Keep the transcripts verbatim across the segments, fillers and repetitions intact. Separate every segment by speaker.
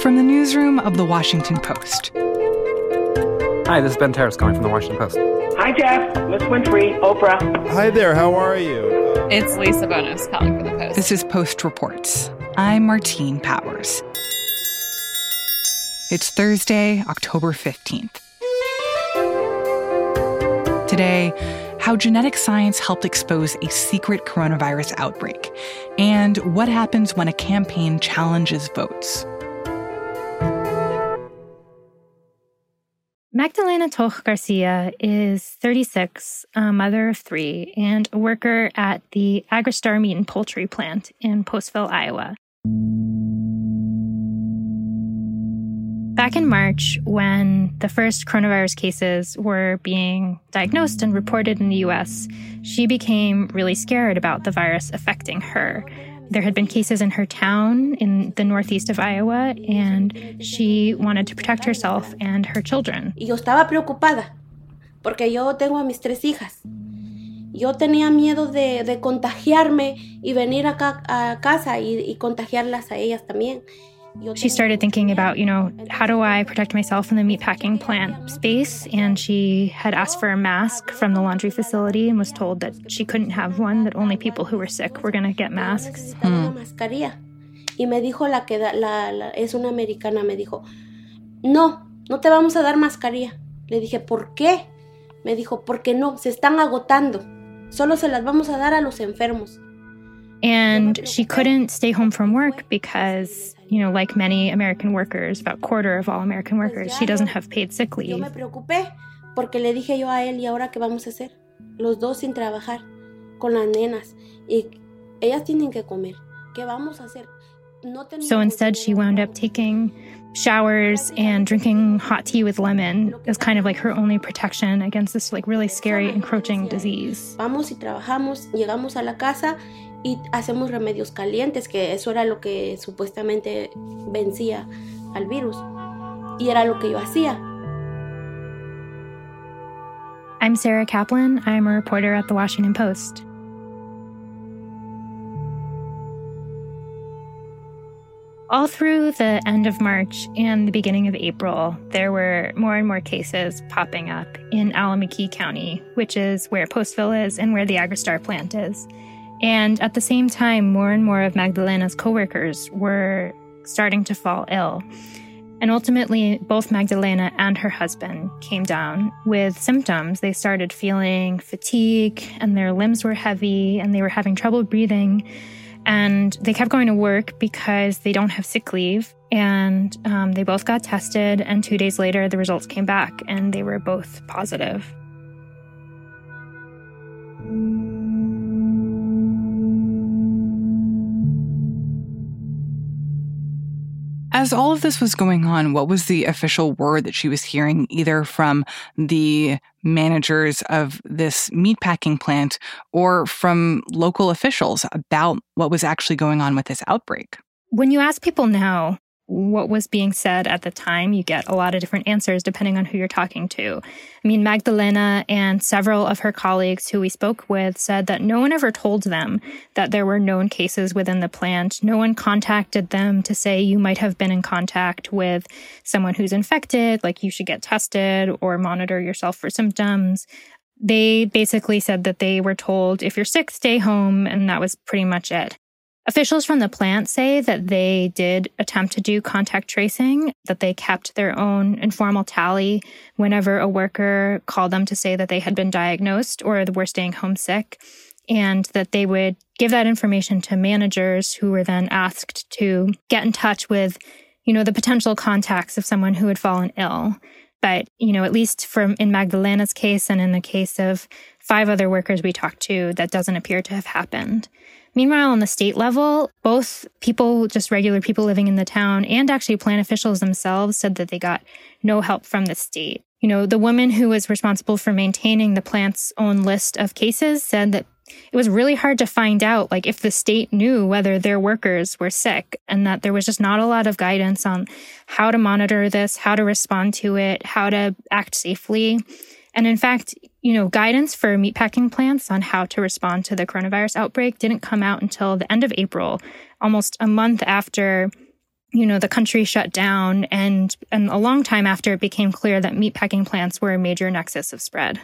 Speaker 1: From the newsroom of The Washington Post.
Speaker 2: Hi, this is Ben Terrace calling from The Washington Post.
Speaker 3: Hi, Jeff. Miss Winfrey, Oprah.
Speaker 4: Hi there, how are you?
Speaker 5: It's Lisa Bonos calling for The Post.
Speaker 1: This is Post Reports. I'm Martine Powers. It's Thursday, October fifteenth. Today, how genetic science helped expose a secret coronavirus outbreak, and what happens when a campaign challenges votes.
Speaker 6: Magdalena Toch Garcia is thirty-six, a mother of three, and a worker at the Agristar Meat and Poultry plant in Postville, Iowa. Back in March, when the first coronavirus cases were being diagnosed and reported in the U S, she became really scared about the virus affecting her. There had been cases in her town in the northeast of Iowa, and she wanted to protect herself and her children.
Speaker 7: Y yo estaba preocupada, porque yo tengo a mis tres hijas. Yo tenía miedo de, de contagiarme y venir acá a casa y, y contagiarlas a ellas también.
Speaker 6: She started thinking about, you know, how do I protect myself in the meatpacking plant space? And she had asked for a mask from the laundry facility and was told that she couldn't have one, that only people who were sick were going to get masks.
Speaker 7: Mm. Y me dijo la que da, la, la, es una americana, me dijo, no, no te vamos a dar mascarilla. Le dije, ¿por qué? Me dijo, porque no, se están agotando. Solo se las vamos a dar a los enfermos.
Speaker 6: And she couldn't stay home from work because, you know, like many American workers, about a quarter of all American workers, she doesn't have paid sick leave.
Speaker 7: Yo me preocupé porque le dije yo a él, ¿y ahora qué vamos a hacer? Los dos sin trabajar, con las nenas. Y ellas tienen que comer. ¿Qué vamos a hacer? No
Speaker 6: so instead, she wound up taking showers and drinking hot tea with lemon as kind of like her only protection against this like really scary encroaching disease.
Speaker 7: Vamos y trabajamos, llegamos a la casa y hacemos remedios calientes, que eso era lo que supuestamente vencía al virus. Y era lo que yo hacía.
Speaker 6: I'm Sarah Kaplan. I'm a reporter at The Washington Post. All through the end of March and the beginning of April, there were more and more cases popping up in Alameda County, which is where Postville is and where the Agristar plant is. And at the same time, more and more of Magdalena's coworkers were starting to fall ill. And ultimately, both Magdalena and her husband came down with symptoms. They started feeling fatigue, and their limbs were heavy, and they were having trouble breathing. And they kept going to work because they don't have sick leave. And um, they both got tested, and two days later, the results came back, and they were both positive.
Speaker 1: As all of this was going on, what was the official word that she was hearing, either from the managers of this meatpacking plant or from local officials about what was actually going on with this outbreak?
Speaker 6: When you ask people now what was being said at the time, you get a lot of different answers depending on who you're talking to. I mean, Magdalena and several of her colleagues who we spoke with said that no one ever told them that there were known cases within the plant. No one contacted them to say you might have been in contact with someone who's infected, like you should get tested or monitor yourself for symptoms. They basically said that they were told, if you're sick, stay home, and that was pretty much it. Officials from the plant say that they did attempt to do contact tracing, that they kept their own informal tally whenever a worker called them to say that they had been diagnosed or were staying home sick, and that they would give that information to managers who were then asked to get in touch with, you know, the potential contacts of someone who had fallen ill. But, you know, at least from in Magdalena's case and in the case of five other workers we talked to, that doesn't appear to have happened. Meanwhile, on the state level, both people, just regular people living in the town, and actually plant officials themselves said that they got no help from the state. You know, the woman who was responsible for maintaining the plant's own list of cases said that it was really hard to find out, like, if the state knew whether their workers were sick, and that there was just not a lot of guidance on how to monitor this, how to respond to it, how to act safely. And in fact, you know, guidance for meatpacking plants on how to respond to the coronavirus outbreak didn't come out until the end of April, almost a month after you know, the country shut down, and, and a long time after it became clear that meatpacking plants were a major nexus of spread.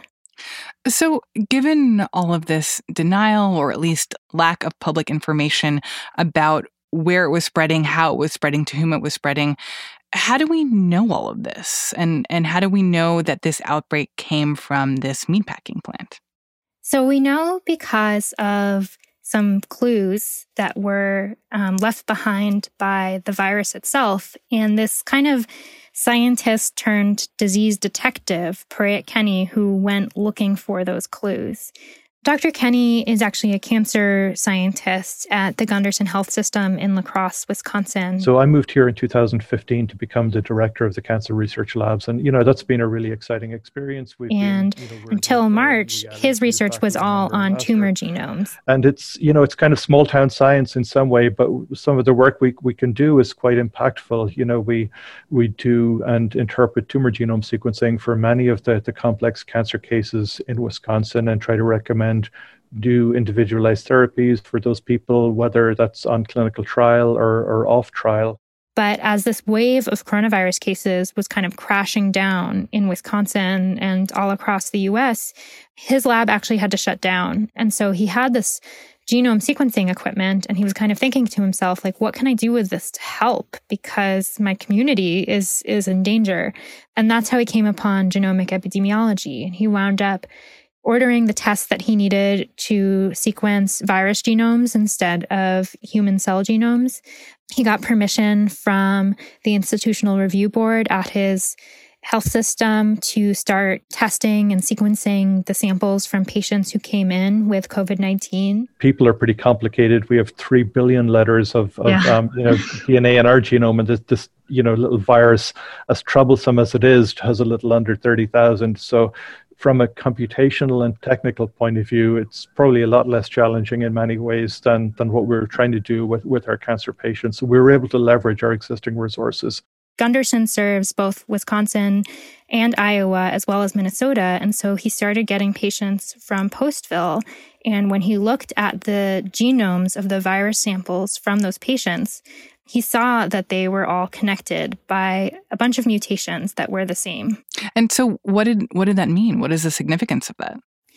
Speaker 1: So, given all of this denial, or at least lack of public information about where it was spreading, how it was spreading, to whom it was spreading, how do we know all of this? And, and how do we know that this outbreak came from this meatpacking plant?
Speaker 6: So we know because of some clues that were um, left behind by the virus itself. And this kind of scientist turned disease detective, Paryat Kenny, who went looking for those clues. Doctor Kenny is actually a cancer scientist at the Gundersen Health System in La Crosse, Wisconsin.
Speaker 4: So I moved here in two thousand fifteen to become the director of the Cancer Research Labs. And, you know, that's been a really exciting experience. We've
Speaker 6: and
Speaker 4: been, you know,
Speaker 6: until March, his research was all on tumor genomes.
Speaker 4: And it's, you know, it's kind of small town science in some way, but some of the work we we can do is quite impactful. You know, we we do and interpret tumor genome sequencing for many of the, the complex cancer cases in Wisconsin and try to recommend and do individualized therapies for those people, whether that's on clinical trial or, or off trial.
Speaker 6: But as this wave of coronavirus cases was kind of crashing down in Wisconsin and all across the U S, his lab actually had to shut down. And so he had this genome sequencing equipment, and he was kind of thinking to himself, like, what can I do with this to help? Because my community is is in danger. And that's how he came upon genomic epidemiology. And he wound up ordering the tests that he needed to sequence virus genomes instead of human cell genomes. He got permission from the Institutional Review Board at his health system to start testing and sequencing the samples from patients who came in with COVID nineteen.
Speaker 4: People are pretty complicated. We have three billion letters of, of yeah. um, you know, D N A in our genome, and this, this you know little virus, as troublesome as it is, has a little under thirty thousand. So from a computational and technical point of view, it's probably a lot less challenging in many ways than, than what we were trying to do with, with our cancer patients. So we were able to leverage our existing resources.
Speaker 6: Gundersen serves both Wisconsin and Iowa, as well as Minnesota. And so he started getting patients from Postville. And when he looked at the genomes of the virus samples from those patients, he saw that they were all connected by a bunch of mutations that were the same.
Speaker 1: And so what did what did that mean? What is the significance of that?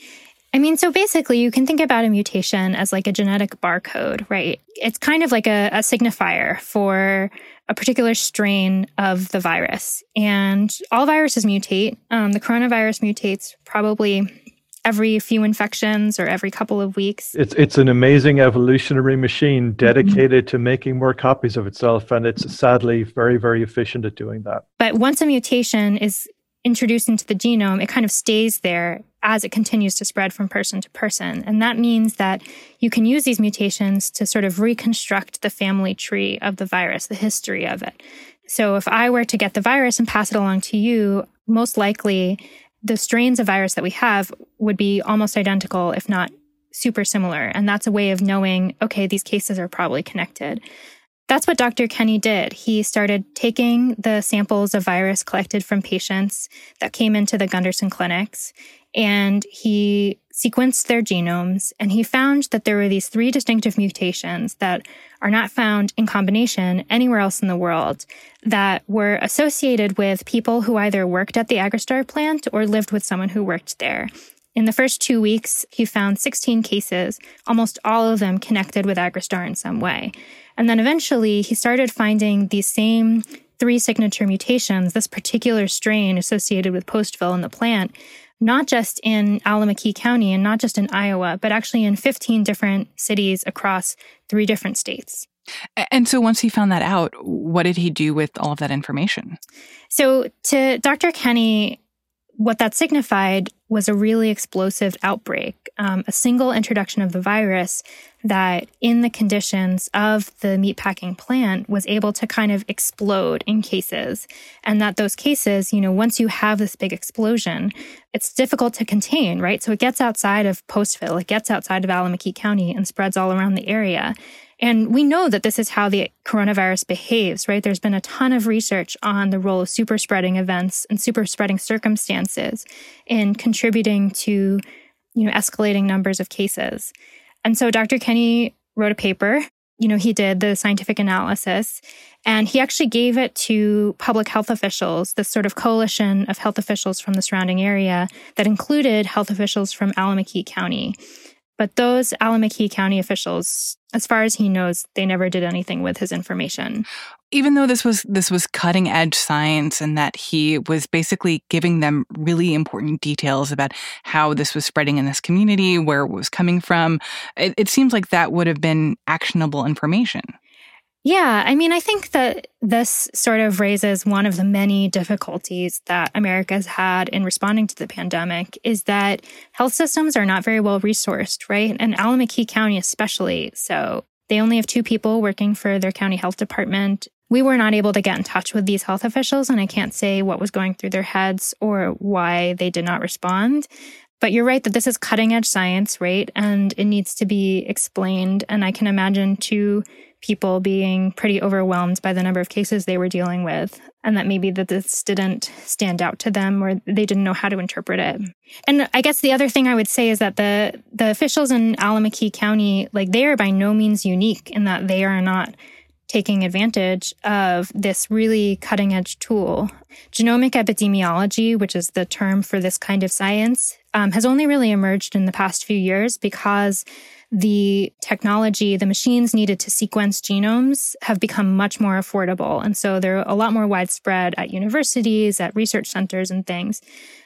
Speaker 6: I mean, so basically, you can think about a mutation as like a genetic barcode, right? It's kind of like a, a signifier for a particular strain of the virus. And all viruses mutate. Um, the coronavirus mutates probably every few infections or every couple of weeks.
Speaker 4: It's it's an amazing evolutionary machine dedicated mm-hmm. to making more copies of itself. And it's sadly very, very efficient at doing that.
Speaker 6: But once a mutation is introduced into the genome, it kind of stays there as it continues to spread from person to person. And that means that you can use these mutations to sort of reconstruct the family tree of the virus, the history of it. So if I were to get the virus and pass it along to you, most likely the strains of virus that we have would be almost identical, if not super similar. And that's a way of knowing, okay, these cases are probably connected. That's what Doctor Kenny did. He started taking the samples of virus collected from patients that came into the Gundersen clinics, and he sequenced their genomes, and he found that there were these three distinctive mutations that are not found in combination anywhere else in the world that were associated with people who either worked at the Agristar plant or lived with someone who worked there. In the first two weeks, he found sixteen cases, almost all of them connected with Agristar in some way. And then eventually, he started finding these same three signature mutations, this particular strain associated with Postville in the plant, not just in Allamakee County and not just in Iowa, but actually in fifteen different cities across three different states.
Speaker 1: And so once he found that out, what did he do with all of that information?
Speaker 6: So to Doctor Kenny, what that signified was a really explosive outbreak, um, a single introduction of the virus that in the conditions of the meatpacking plant was able to kind of explode in cases. And that those cases, you know, once you have this big explosion, it's difficult to contain, right? So it gets outside of Postville, it gets outside of Allamakee County and spreads all around the area. And we know that this is how the coronavirus behaves, right? There's been a ton of research on the role of super spreading events and super spreading circumstances in contributing to, you know, escalating numbers of cases. And so Doctor Kenny wrote a paper you know, he did the scientific analysis, and he actually gave it to public health officials, this sort of coalition of health officials from the surrounding area that included health officials from Allamakee County. But those Allamakee County officials, as far as he knows, they never did anything with his information.
Speaker 1: Even though this was this was cutting edge science and that he was basically giving them really important details about how this was spreading in this community, where it was coming from, it, it seems like that would have been actionable information.
Speaker 6: Yeah, I mean, I think that this sort of raises one of the many difficulties that America's had in responding to the pandemic is that health systems are not very well resourced, right? And Allamakee County especially. So they only have two people working for their county health department. We were not able to get in touch with these health officials, and I can't say what was going through their heads or why they did not respond. But you're right that this is cutting edge science, right? And it needs to be explained. And I can imagine two people being pretty overwhelmed by the number of cases they were dealing with, and that maybe that this didn't stand out to them or they didn't know how to interpret it. And I guess the other thing I would say is that the the officials in Allamakee County, like, they are by no means unique in that they are not taking advantage of this really cutting-edge tool. Genomic epidemiology, which is the term for this kind of science, um, has only really emerged in the past few years because the technology, the machines needed to sequence genomes have become much more affordable. And so they're a lot more widespread at universities, at research centers and things.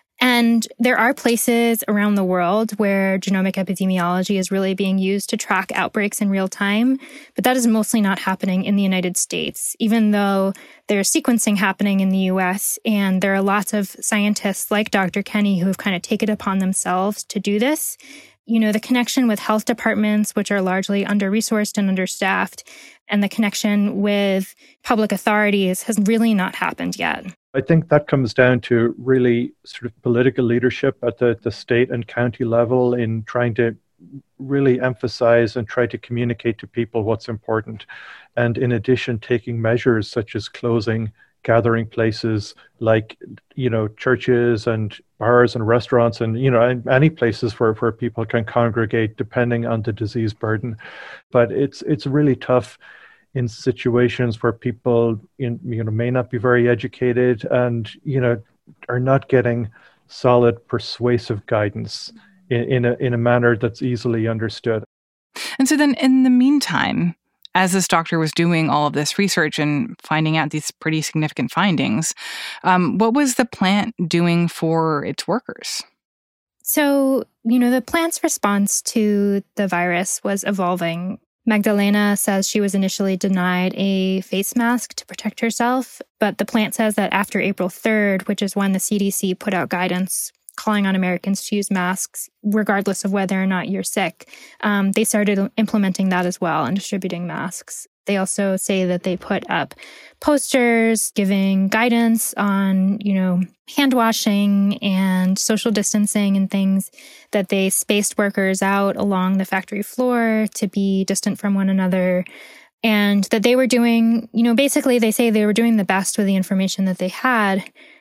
Speaker 6: And there are places around the world where genomic epidemiology is really being used to track outbreaks in real time, but that is mostly not happening in the United States, even though there's sequencing happening in the U S, and there are lots of scientists like Doctor Kenny who have kind of taken it upon themselves to do this. You know, the connection with health departments, which are largely under-resourced and understaffed, and the connection with public authorities has really not happened yet.
Speaker 4: I think that comes down to really sort of political leadership at the, the state and county level in trying to really emphasize and try to communicate to people what's important. And in addition, taking measures such as closing gathering places like, you know, churches and bars and restaurants and, you know, any places where, where people can congregate depending on the disease burden. But it's it's really tough in situations where people, in, you know, may not be very educated and, you know, are not getting solid, persuasive guidance in, in a in a manner that's easily understood.
Speaker 1: And so then in the meantime, as this doctor was doing all of this research and finding out these pretty significant findings, um, what was the plant doing for its workers?
Speaker 6: So, you know, the plant's response to the virus was evolving. Magdalena says she was initially denied a face mask to protect herself, but the plant says that after April third, which is when the C D C put out guidance calling on Americans to use masks, regardless of whether or not you're sick, um, they started implementing that as well and distributing masks. They also say that they put up posters giving guidance on, you know, hand washing and social distancing and things, that they spaced workers out along the factory floor to be distant from one another, and that they were doing, you know, basically they say they were doing the best with the information that they had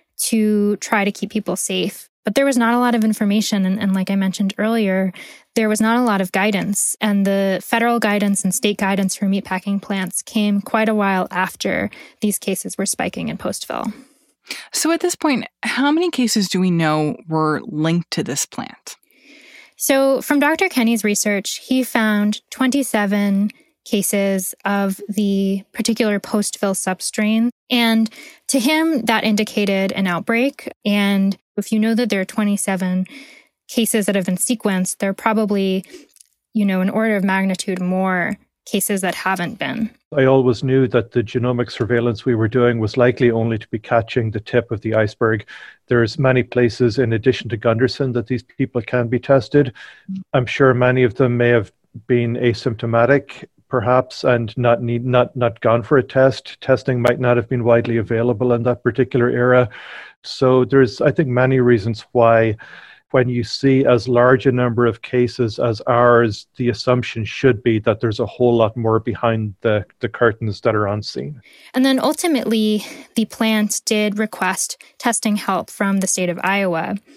Speaker 6: to try to keep people safe. But there was not a lot of information. And, and like I mentioned earlier, there was not a lot of guidance. And the federal guidance and state guidance for meatpacking plants came quite a while after these cases were spiking in Postville.
Speaker 1: So at this point, how many cases do we know were linked to this plant?
Speaker 6: So from Doctor Kenny's research, he found twenty-seven cases of the particular Postville substrain. And to him, that indicated an outbreak. And if you know that there are twenty-seven cases that have been sequenced, there are probably, you know, an order of magnitude more cases that haven't been.
Speaker 4: I always knew that the genomic surveillance we were doing was likely only to be catching the tip of the iceberg. There's many places in addition to Gunderson that these people can be tested. I'm sure many of them may have been asymptomatic, perhaps, and not need not not gone for a test. Testing might not have been widely available in that particular era. So there's, I think, many reasons why when you see as large a number of cases as ours, the assumption should be that there's a whole lot more behind the, the curtains that are unseen.
Speaker 6: And then ultimately, the plant did request testing help from the state of Iowa.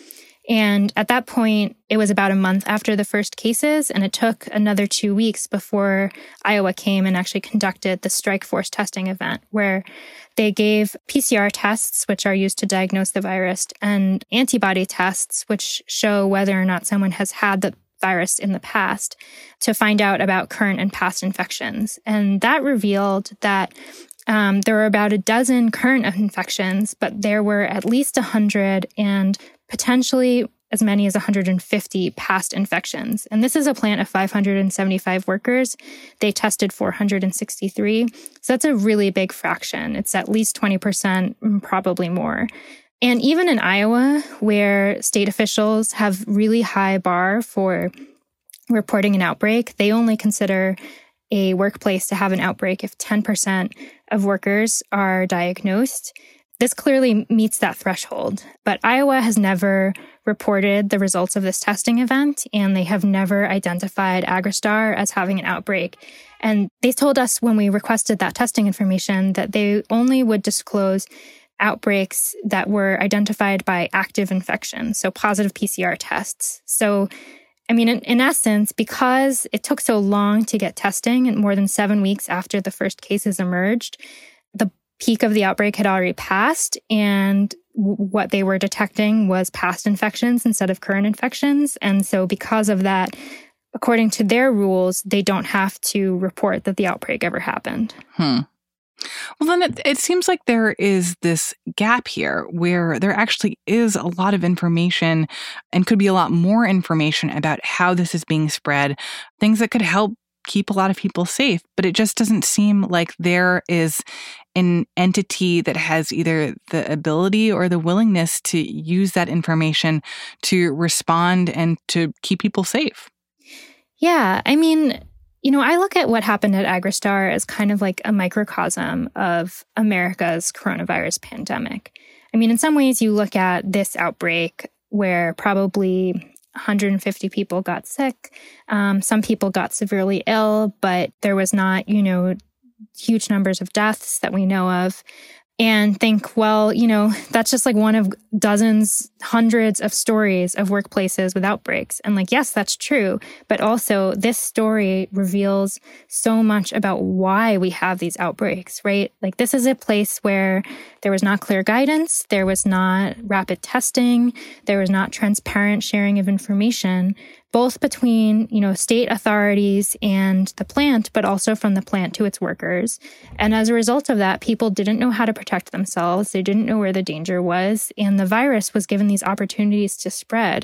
Speaker 6: And at that point, it was about a month after the first cases, and it took another two weeks before Iowa came and actually conducted the strike force testing event, where they gave P C R tests, which are used to diagnose the virus, and antibody tests, which show whether or not someone has had the virus in the past, to find out about current and past infections. And that revealed that um, there were about a dozen current infections, but there were at least one hundred and potentially as many as one hundred fifty past infections. And this is a plant of five hundred seventy-five workers. They tested four hundred sixty-three. So that's a really big fraction. It's at least twenty percent, probably more. And even in Iowa, where state officials have really high bar for reporting an outbreak, they only consider a workplace to have an outbreak if ten percent of workers are diagnosed. This clearly meets that threshold, but Iowa has never reported the results of this testing event, and they have never identified Agristar as having an outbreak. And they told us when we requested that testing information that they only would disclose outbreaks that were identified by active infection, so positive P C R tests. So, I mean, in, in essence, because it took so long to get testing, and more than seven weeks after the first cases emerged, the peak of the outbreak had already passed, and w- what they were detecting was past infections instead of current infections. And so because of that, according to their rules, they don't have to report that the outbreak ever happened.
Speaker 1: Hmm. Well, then it, it seems like there is this gap here where there actually is a lot of information and could be a lot more information about how this is being spread, things that could help keep a lot of people safe. But it just doesn't seem like there is an entity that has either the ability or the willingness to use that information to respond and to keep people safe.
Speaker 6: Yeah, I mean, you know, I look at what happened at Agristar as kind of like a microcosm of America's coronavirus pandemic. I mean, in some ways, you look at this outbreak where probably one hundred fifty people got sick. Um, some people got severely ill, but there was not, you know, huge numbers of deaths that we know of. And think, well, you know, that's just like one of dozens, hundreds of stories of workplaces with outbreaks. And like, yes, that's true. But also this story reveals so much about why we have these outbreaks, right? Like this is a place where there was not clear guidance. There was not rapid testing. There was not transparent sharing of information, both between, you know, state authorities and the plant, but also from the plant to its workers. And as a result of that, people didn't know how to protect themselves. They didn't know where the danger was. And the virus was given these opportunities to spread.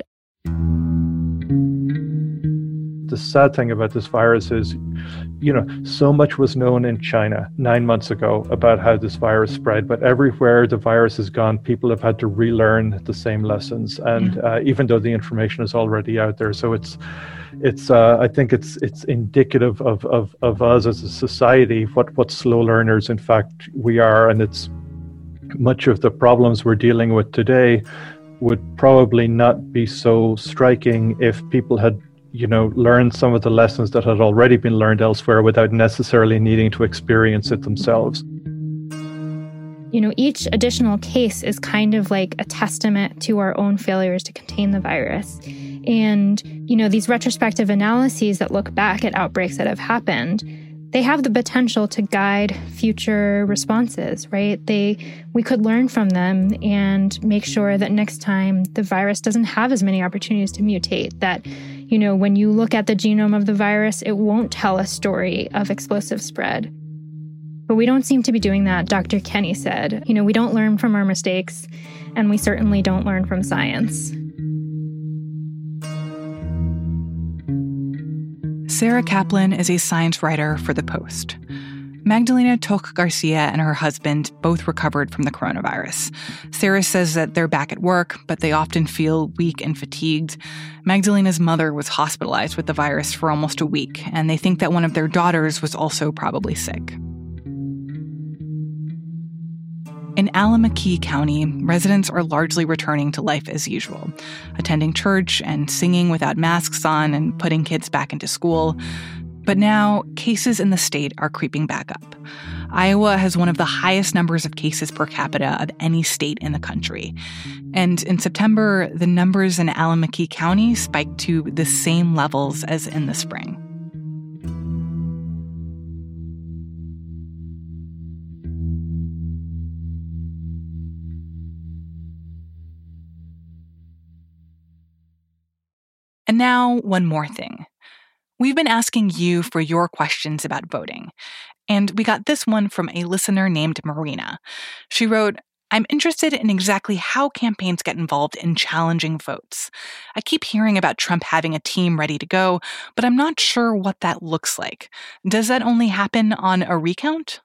Speaker 4: The sad thing about this virus is, you know, so much was known in China nine months ago about how this virus spread, but everywhere the virus has gone, people have had to relearn the same lessons. And uh, even though the information is already out there, so it's, it's. Uh, I think it's it's indicative of, of of us as a society, what what slow learners in fact we are, and it's much of the problems we're dealing with today would probably not be so striking if people had, you know, learned some of the lessons that had already been learned elsewhere without necessarily needing to experience it themselves.
Speaker 6: You know, each additional case is kind of like a testament to our own failures to contain the virus. And, you know, these retrospective analyses that look back at outbreaks that have happened, they have the potential to guide future responses, right? They, we could learn from them and make sure that next time the virus doesn't have as many opportunities to mutate, that, you know, when you look at the genome of the virus, it won't tell a story of explosive spread. But we don't seem to be doing that, Doctor Kenny said. You know, we don't learn from our mistakes, and we certainly don't learn from science.
Speaker 1: Sarah Kaplan is a science writer for The Post. Magdalena Toc Garcia and her husband both recovered from the coronavirus. Sarah says that they're back at work, but they often feel weak and fatigued. Magdalena's mother was hospitalized with the virus for almost a week, and they think that one of their daughters was also probably sick. In Allamakee County, residents are largely returning to life as usual, attending church and singing without masks on and putting kids back into school. But now, cases in the state are creeping back up. Iowa has one of the highest numbers of cases per capita of any state in the country. And in September, the numbers in Allamakee County spiked to the same levels as in the spring. And now, one more thing. We've been asking you for your questions about voting, and we got this one from a listener named Marina. She wrote, I'm interested in exactly how campaigns get involved in challenging votes. I keep hearing about Trump having a team ready to go, but I'm not sure what that looks like. Does that only happen on a recount?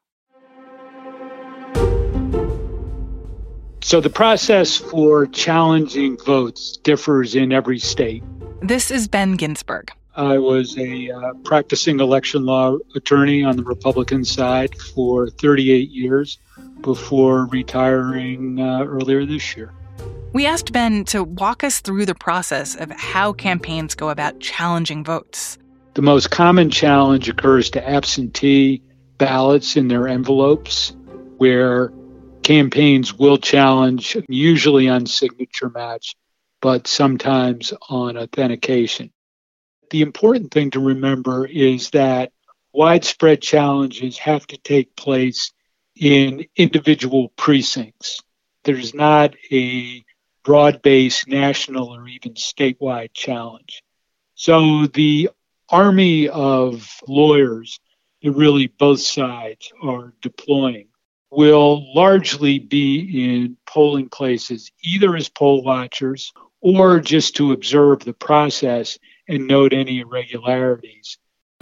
Speaker 8: So the process for challenging votes differs in every state.
Speaker 1: This is Ben Ginsberg.
Speaker 8: I was a uh, practicing election law attorney on the Republican side for thirty-eight years before retiring uh, earlier this year.
Speaker 1: We asked Ben to walk us through the process of how campaigns go about challenging votes.
Speaker 8: The most common challenge occurs to absentee ballots in their envelopes, where campaigns will challenge, usually on signature match, but sometimes on authentication. The important thing to remember is that widespread challenges have to take place in individual precincts. There's not a broad-based national or even statewide challenge. So the army of lawyers that really both sides are deploying will largely be in polling places, either as poll watchers or just to observe the process and note any irregularities.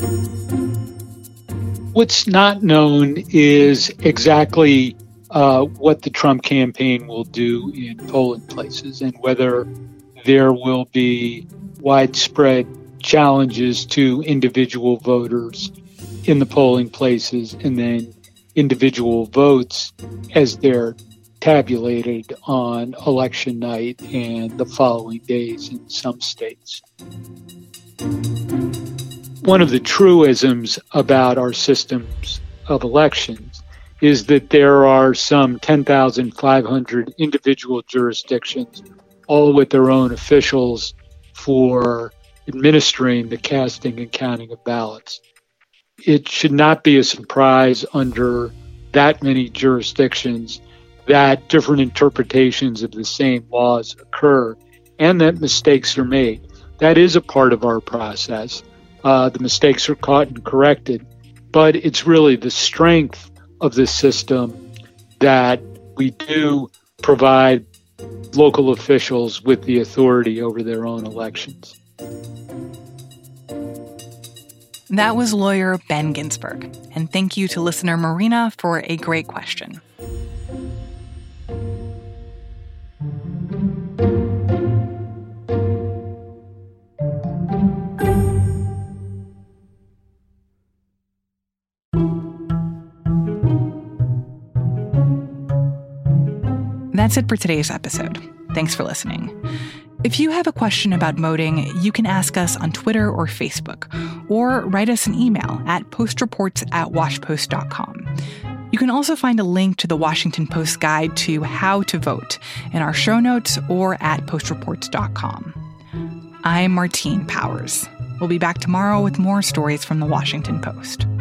Speaker 8: What's not known is exactly uh, what the Trump campaign will do in polling places and whether there will be widespread challenges to individual voters in the polling places and then individual votes as they're tabulated on election night and the following days in some states. One of the truisms about our systems of elections is that there are some ten thousand five hundred individual jurisdictions, all with their own officials for administering the casting and counting of ballots. It should not be a surprise under that many jurisdictions that different interpretations of the same laws occur and that mistakes are made. That is a part of our process. Uh, the mistakes are caught and corrected, but it's really the strength of the system that we do provide local officials with the authority over their own elections.
Speaker 1: That was lawyer Ben Ginsberg, and thank you to listener Marina for a great question. That's it for today's episode. Thanks for listening. If you have a question about voting, you can ask us on Twitter or Facebook, or write us an email at postreports at washpost dot com. You can also find a link to the Washington Post guide to how to vote in our show notes or at postreports dot com. I'm Martine Powers. We'll be back tomorrow with more stories from the Washington Post.